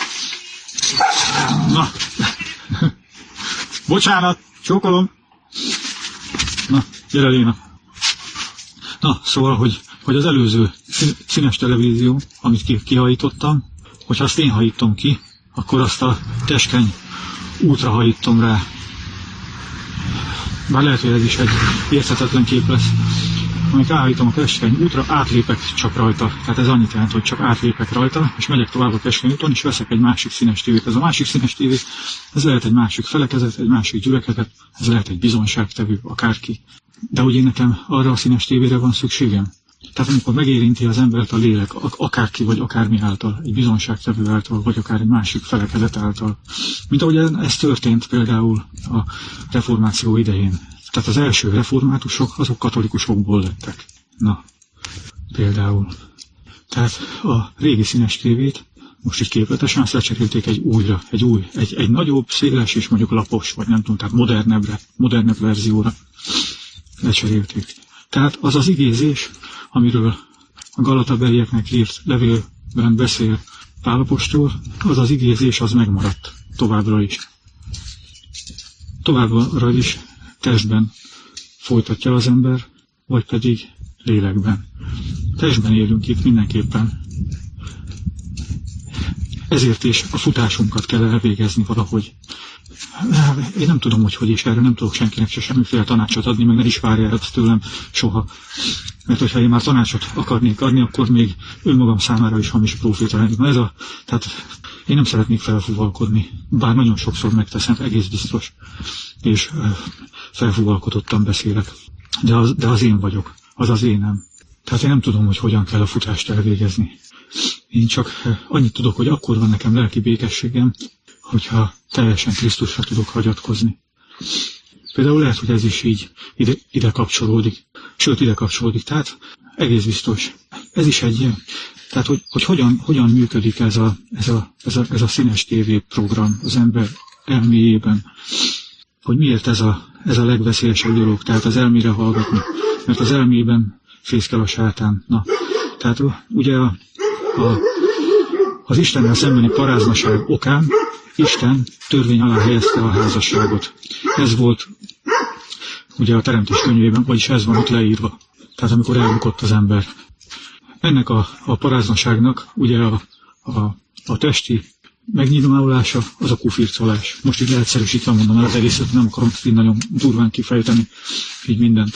Na, bocsánat, csókolom. Na, gyere Léna. Na, szóval, hogy, hogy az előző színes televízió, amit kihajítottam, hogyha azt én hajítom ki, akkor azt a keskeny útra hajítom rá. Bár lehet, hogy ez is egy érthetetlen kép lesz. Amikor elhajítom a keskeny útra, átlépek csak rajta. Tehát ez annyit jelent, hogy csak átlépek rajta, és megyek tovább a keskeny úton, és veszek egy másik színes tévét. Ez a másik színes tévé, ez lehet egy másik felekezet, egy másik gyülekezet, ez lehet egy bizonságtevő, akárki. De ugye nekem arra a színes tévére van szükségem. Tehát amikor megérinti az embert a lélek, akárki vagy akármi által, egy bizonságtevő által, vagy akár egy másik felekezet által. Mint ahogy ez történt például a reformáció idején. Tehát az első reformátusok, azok katolikusokból lettek. Na, például. Tehát a régi színes tévét most így képletesen azt lecserélték egy újra, egy új, egy, egy nagyobb, széles és mondjuk lapos, vagy nem tudom, tehát modernebbre, modernebb verzióra lecserélték. Tehát az az igézés, amiről a Galatabelieknek írt levélben beszél Pál apostol, az az igézés, az megmaradt továbbra is. Továbbra is testben folytatja az ember, vagy pedig lélekben. Testben élünk itt mindenképpen. Ezért is a futásunkat kell elvégezni valahogy. Én nem tudom, hogy hogy is, erre nem tudok senkinek se semmiféle tanácsot adni, meg ne is várja ezt tőlem soha. Mert hogyha én már tanácsot akarnék adni, akkor még önmagam számára is hamis proféta lennék. Ez a, tehát én nem szeretnék felfúvalkodni, bár nagyon sokszor megteszem, egész biztos, és felfúvalkodottan beszélek. De az, de az én vagyok, az az énem. Tehát én nem tudom, hogy hogyan kell a futást elvégezni. Én csak annyit tudok, hogy akkor van nekem lelki békességem, hogyha teljesen Krisztusra tudok hagyatkozni. Például lehet, hogy ez is így ide, ide kapcsolódik. Sőt, ide kapcsolódik. Tehát egész biztos. Ez is egy ilyen. Tehát, hogy, hogy hogyan, hogyan működik ez a, ez, a, ez, a, ez a színes tévé program az ember elméjében. Hogy miért ez a, ez a legveszélyesebb dolog. Tehát az elmére hallgatni. Mert az elmében fészkel a sátán. Na, tehát ugye a, a, az Istennel szembeni paráznaság okán Isten törvény alá helyezte a házasságot. Ez volt ugye a Teremtés könyvében, vagyis ez van ott leírva. Tehát amikor elbukott az ember. Ennek a, a paráznaságnak ugye a, a, a testi megnyilvánulása az a kufircolás. Most így leegyszerűsítve mondom el az egészet, nem akarom így nagyon durván kifejteni így mindent.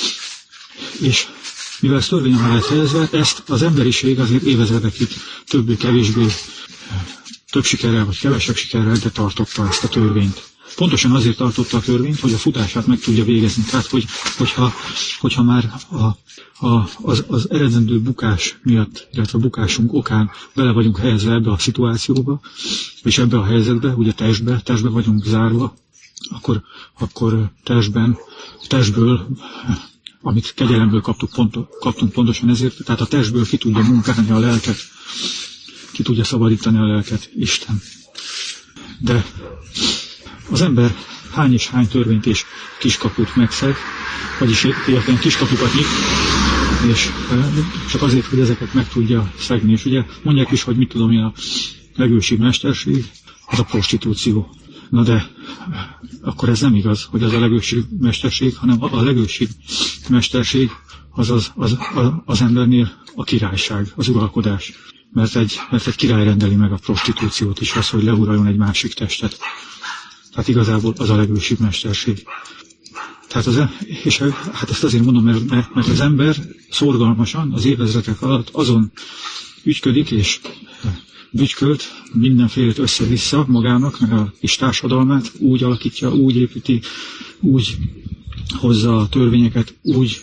És mivel ez törvény alá lett helyezve, ezt az emberiség azért évezredekig többé-kevésbé több sikerrel vagy kevesebb sikerrel, de tartotta ezt a törvényt. Pontosan azért tartotta a törvényt, hogy a futását meg tudja végezni. Tehát, hogy, hogyha, hogyha már a, a, az, az eredendő bukás miatt, illetve a bukásunk okán bele vagyunk helyezve ebbe a szituációba, és ebbe a helyzetbe, ugye testbe, testbe vagyunk zárva, akkor, akkor testben, testből, amit kegyelemből kaptuk, pont, kaptunk pontosan ezért, tehát a testből ki tudja munkálni a lelket, ki tudja szabadítani a lelket Isten. De az ember hány és hány törvényt és kiskaput megszeg, vagyis ilyen kiskapukat nyit, és csak azért, hogy ezeket meg tudja szegni. És ugye mondják is, hogy mit tudom én, a legősibb mesterség, az a prostitúció. Na de akkor ez nem igaz, hogy az a legősibb mesterség, hanem a legősibb mesterség az az, az, az, az embernél a királyság, az uralkodás. Mert egy, mert egy király rendeli meg a prostitúciót is, az, hogy leuraljon egy másik testet. Tehát igazából az a legősibb mesterség. Tehát az, és hát ezt azért mondom, mert, mert az ember szorgalmasan az évezredek alatt azon ügyködik és bütykölt, mindenfélét össze-vissza magának, meg a kis társadalmát úgy alakítja, úgy építi, úgy hozza a törvényeket, úgy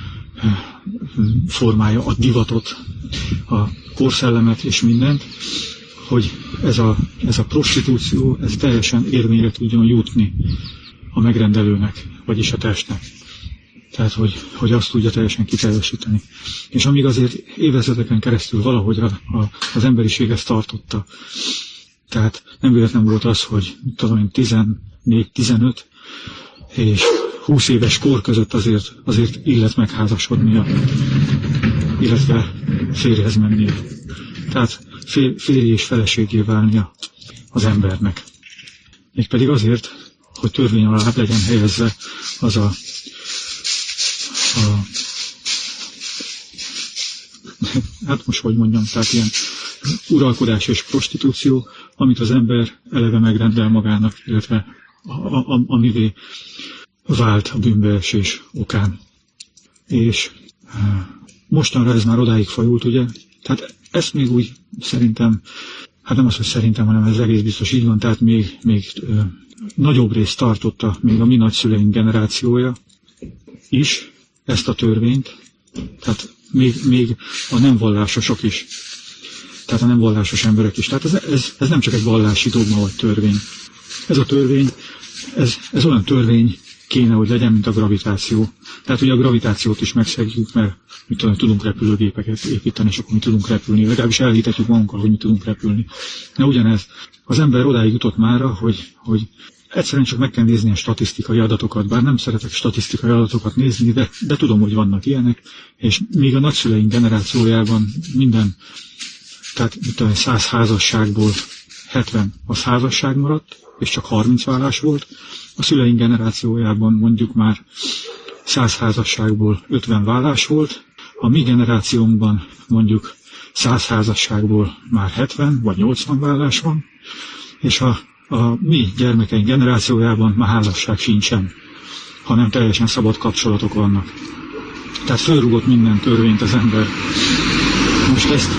formálja a divatot, a korszellemet és mindent, hogy ez a, ez a prostitúció, ez teljesen érvényre tudjon jutni a megrendelőnek, vagyis a testnek. Tehát, hogy, hogy azt tudja teljesen kiteljesíteni. És amíg azért évezredeken keresztül valahogy a, a, az emberiség ezt tartotta. Tehát nem véletlen volt az, hogy tudom, tizennégy tizenöt és húsz éves kor között azért, azért illet megházasodnia, illetve férjhez mennie. Tehát fér, férj és feleségé válnia az embernek. Mégpedig azért, hogy törvény alá legyen helyezve az a, a hát most hogy mondjam, tehát ilyen uralkodás és prostitúció, amit az ember eleve megrendel magának, illetve a, a, amivé vált a bűnbeesés okán. És mostanra ez már odáig fajult, ugye? Tehát ezt még úgy szerintem, hát nem az, hogy szerintem, hanem ez egész biztos így van, tehát még, még ö, nagyobb részt tartotta még a mi nagyszüleink generációja is ezt a törvényt, tehát még, még a nem vallásosok is, tehát a nem vallásos emberek is. Tehát ez, ez, ez nem csak egy vallási dogma vagy törvény. Ez a törvény, ez, ez olyan törvény kéne, hogy legyen, mint a gravitáció. Tehát ugye a gravitációt is megszegjük, mert mit tudom, tudunk repülőgépeket építeni, és akkor mi tudunk repülni. Legalábbis elhitetjük magunkkal, hogy mi tudunk repülni. De ugyanez, az ember odáig jutott mára, hogy, hogy egyszerűen csak meg kell nézni a statisztikai adatokat, bár nem szeretek statisztikai adatokat nézni, de, de tudom, hogy vannak ilyenek, és még a nagyszüleink generációjában minden, tehát mit tudom, száz házasságból hetven az házasság maradt, és csak harminc vállás volt. A szüleink generációjában mondjuk már száz házasságból ötven vállás volt, a mi generációnkban mondjuk száz házasságból már hetven vagy nyolcvan vállás van, és a, a mi gyermekeink generációjában már házasság sincsen, hanem teljesen szabad kapcsolatok vannak. Tehát fölrúgott minden törvényt az ember. Most ezt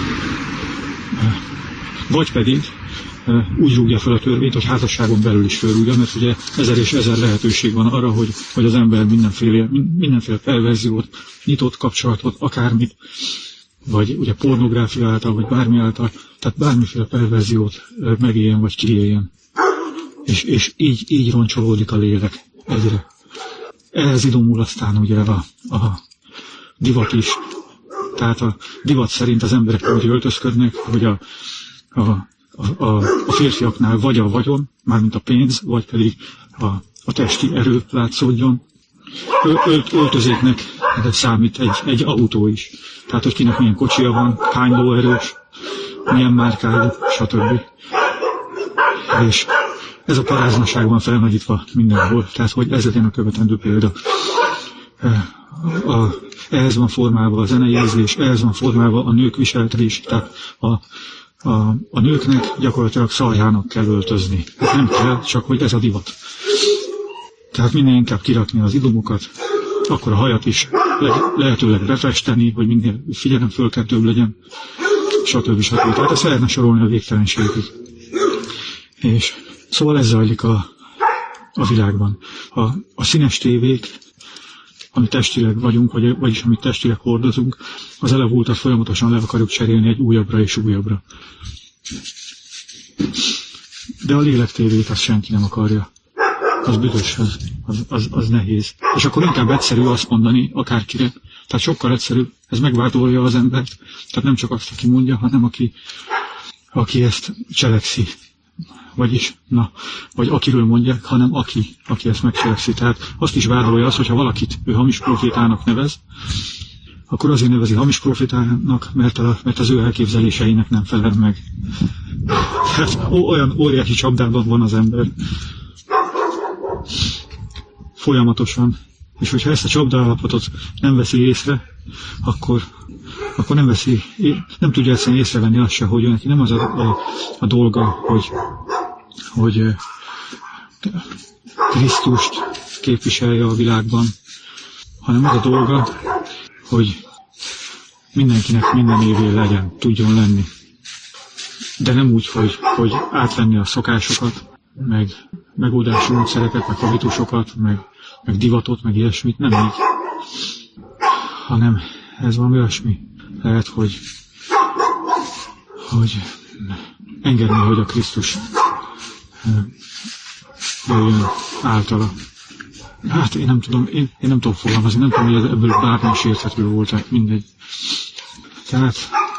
vagy pedig úgy rúgja fel a törvényt, hogy házasságon belül is fölrúgja, mert ugye ezer és ezer lehetőség van arra, hogy, hogy az ember mindenféle, mindenféle perverziót, nyitott kapcsolatot, akármit, vagy ugye pornográfia által, vagy bármi által, tehát bármiféle perverziót megéljen, vagy kiéljen. És, és így, így roncsolódik a lélek egyre. Ehhez idomul aztán ugye a, a divat is. Tehát a divat szerint az emberek úgy öltözködnek, hogy a, a A, a, a férfiaknál vagy a vagyon, mármint a pénz, vagy pedig a, a testi erő látszódjon. Ölt, öltözéknek számít egy, egy autó is. Tehát, hogy kinek milyen kocsia van, hány lóerős, milyen márkájú, stb. És ez a paráznaság van felnagyítva mindenhol. Tehát, hogy ez legyen a követendő példa. A, a, ehhez van formálva a zenei érzés, ehhez van formálva a nők viselkedés, tehát a A, a nőknek gyakorlatilag szarjának kell öltözni. Hát nem kell, csak hogy ez a divat. Tehát minél inkább kirakni az idomokat, akkor a hajat is le, lehetőleg befesteni, hogy minél figyelemfölkeltőbb legyen, stb. stb. Tehát ezt lehetne sorolni a végtelenségig. És szóval ez zajlik a, a világban. A, a színes tévék, ami testileg vagyunk, vagy, vagyis amit testileg hordozunk, az elavultat folyamatosan le akarjuk cserélni egy újabbra és újabbra. De a lélektévét azt senki nem akarja. Az büdös, az, az, az, az nehéz. És akkor inkább egyszerű azt mondani akárkire. Tehát sokkal egyszerűbb, ez megvádolja az embert. Tehát nem csak azt, aki mondja, hanem aki, aki ezt cselekszi. Vagyis, na, vagy akiről mondják, hanem aki, aki ezt megcselekszi. Tehát azt is vádolja az, hogyha valakit ő hamis profétának nevez, akkor azért nevezi hamis profétának, mert, a, mert az ő elképzeléseinek nem felel meg. Tehát olyan óriási csapdában van az ember. Folyamatosan. És hogyha ezt a csapdaállapotot nem veszi észre, akkor, akkor nem veszi, nem tudja egyszerűen észrevenni azt se, hogy neki nem az a, a, a dolga, hogy, hogy Krisztust képviselje a világban, hanem az a dolga, hogy mindenkinek minden évé legyen, tudjon lenni. De nem úgy, hogy, hogy átvenni a szokásokat, meg megoldási módszereket, meg habitusokat, meg, meg divatot, meg ilyesmit, nem így. Hanem ez valami olyasmi lehet, hogy, hogy engedni, hogy a Krisztus jöjjön általa. Hát én nem tudom, én, én nem tudom fogalmazni, nem tudom, hogy ebből bármi is érthető volt, tehát mindegy. Tehát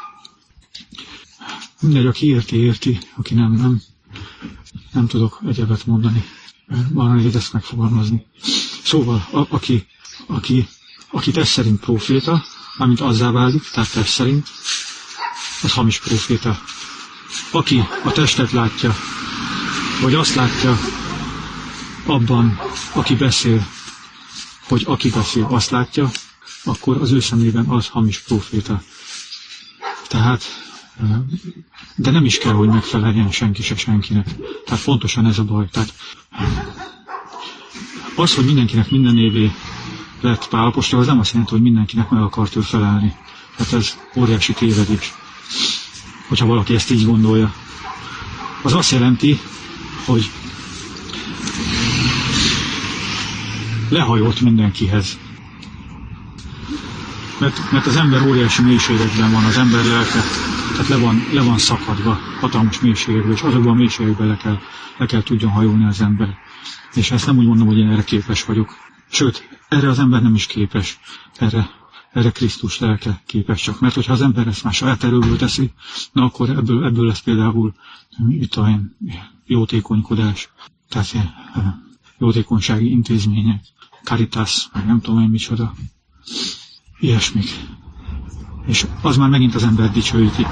mindegy, aki érti, érti, aki nem, nem, nem tudok egyebet mondani. Van nehéz ezt megfogalmazni. Szóval, a, aki, aki, aki test szerint próféta, amint azzá válik, tehát test szerint, az hamis próféta. Aki a testet látja, vagy azt látja abban, aki beszél, hogy aki beszél, azt látja, akkor az ő szemében az hamis próféta. Tehát, de nem is kell, hogy megfeleljen senki se senkinek. Tehát pontosan ez a baj. Tehát az, hogy mindenkinek minden évé lett Pál apostol, az nem azt jelenti, hogy mindenkinek meg akart ő felelni. Tehát ez óriási tévedés, hogyha valaki ezt így gondolja. Az azt jelenti, hogy lehajolt mindenkihez. Mert, mert az ember óriási mélységekben van, az ember lelke, tehát le van, le van szakadva, hatalmas mélységekben, és azokban a mélységekben le kell, le kell tudjon hajolni az ember. És ezt nem úgy mondom, hogy én erre képes vagyok. Sőt, erre az ember nem is képes. Erre, erre Krisztus lelke képes csak. Mert hogyha az ember ezt már saját erőből teszi, na akkor ebből, ebből lesz például itt a jótékonykodás, tehát jótékonysági intézmények, Caritas, meg nem tudom én micsoda, ilyesmik. És az már megint az ember dicsőíti.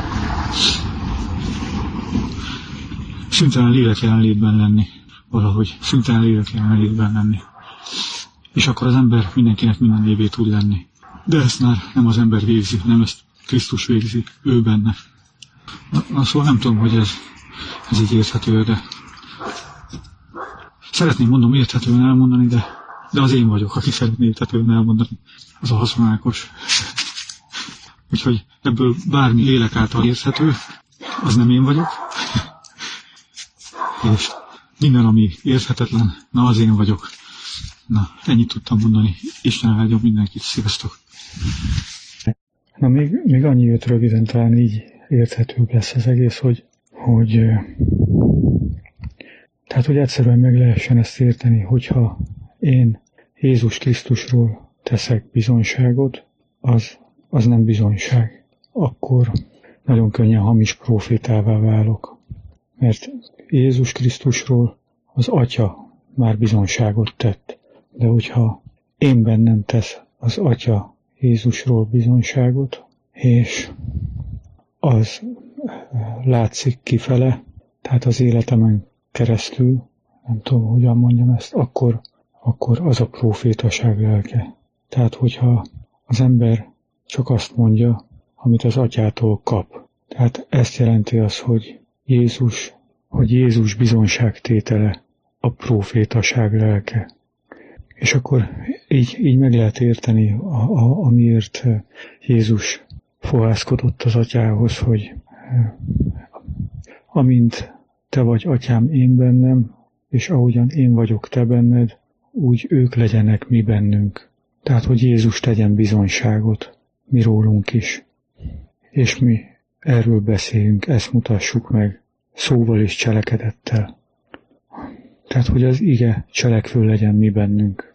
Szüntelen lélek jelenlétben lenni, valahogy szüntelen lélek jelenlétben lenni. És akkor az ember mindenkinek minden évé tud lenni. De ezt már nem az ember végzi, hanem ezt Krisztus végzi, ő benne. Na, szóval nem tudom, hogy ez, ez így érthető, de szeretném mondom érthetően elmondani, de, de az én vagyok, aki szeretné érthetően elmondani. Az a haszonálkos. Úgyhogy ebből bármi lélek által érthető, az nem én vagyok. És minden, ami érthetetlen, na az én vagyok. Na, ennyit tudtam mondani. Isten áldjon mindenkit. Sziasztok! Na, még, még annyi jött röviden, talán így érthetőbb lesz az egész, hogy, hogy tehát, hogy egyszerűen meg lehessen ezt érteni, hogyha én Jézus Krisztusról teszek bizonyságot, az, az nem bizonyság. Akkor nagyon könnyen hamis prófétává válok. Mert Jézus Krisztusról az Atya már bizonyságot tett. De hogyha én bennem tesz az Atya Jézusról bizonyságot, és az látszik kifele, tehát az életemen keresztül, nem tudom, hogyan mondjam ezt, akkor, akkor az a prófétaság lelke. Tehát, hogyha az ember csak azt mondja, amit az Atyától kap. Tehát ezt jelenti az, hogy Jézus, hogy Jézus bizonyságtétele a prófétaság lelke. És akkor így, így meg lehet érteni, a, a, amiért Jézus fohászkodott az Atyához, hogy amint te vagy, Atyám, én bennem, és ahogyan én vagyok te benned, úgy ők legyenek mi bennünk. Tehát, hogy Jézus tegyen bizonyságot, mi rólunk is. És mi erről beszéljünk, ezt mutassuk meg, szóval és cselekedettel. Tehát, hogy az ige cselekvő legyen mi bennünk.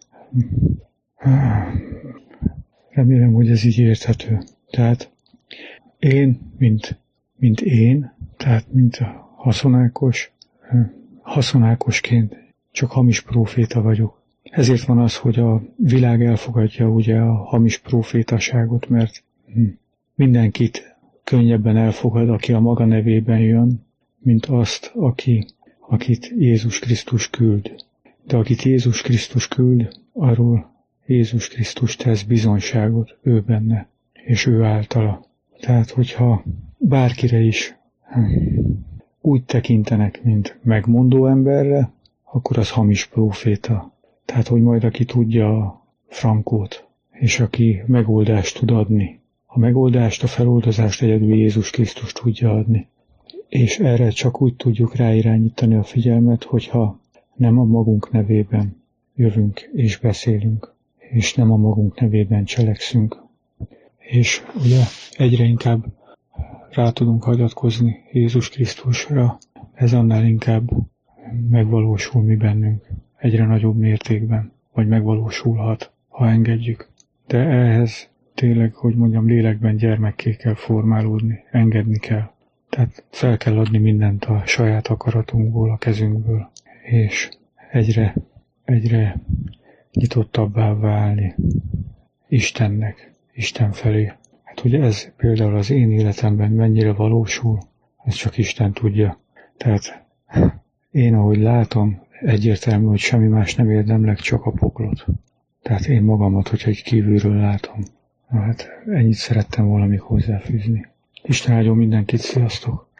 Remélem, hogy ez így érthető. Tehát én, mint, mint én, tehát mint a haszonákos, haszonákosként csak hamis próféta vagyok. Ezért van az, hogy a világ elfogadja ugye a hamis prófétaságot, mert mindenkit könnyebben elfogad, aki a maga nevében jön, mint azt, aki, akit Jézus Krisztus küld. De akit Jézus Krisztus küld, arról Jézus Krisztus tesz bizonyságot ő benne, és ő általa. Tehát, hogyha bárkire is úgy tekintenek, mint megmondó emberre, akkor az hamis próféta. Tehát, hogy majd aki tudja a frankót, és aki megoldást tud adni. A megoldást, a feloldozást egyedül Jézus Krisztus tudja adni. És erre csak úgy tudjuk ráirányítani a figyelmet, hogyha nem a magunk nevében jövünk és beszélünk, és nem a magunk nevében cselekszünk. És ugye egyre inkább rá tudunk hagyatkozni Jézus Krisztusra, ez annál inkább megvalósul mi bennünk, egyre nagyobb mértékben, vagy megvalósulhat, ha engedjük. De ehhez tényleg, hogy mondjam, lélekben gyermekké kell formálódni, engedni kell. Tehát fel kell adni mindent a saját akaratunkból, a kezünkből, és egyre, egyre nyitottabbá válni Istennek, Isten felé. Hát ugye ez például az én életemben mennyire valósul, ez csak Isten tudja. Tehát én, ahogy látom, egyértelmű, hogy semmi más nem érdemlek, csak a poklot. Tehát én magamat, hogyha egy kívülről látom. Na hát ennyit szerettem volna még hozzáfűzni. Isten áldjon mindenkit, sziasztok!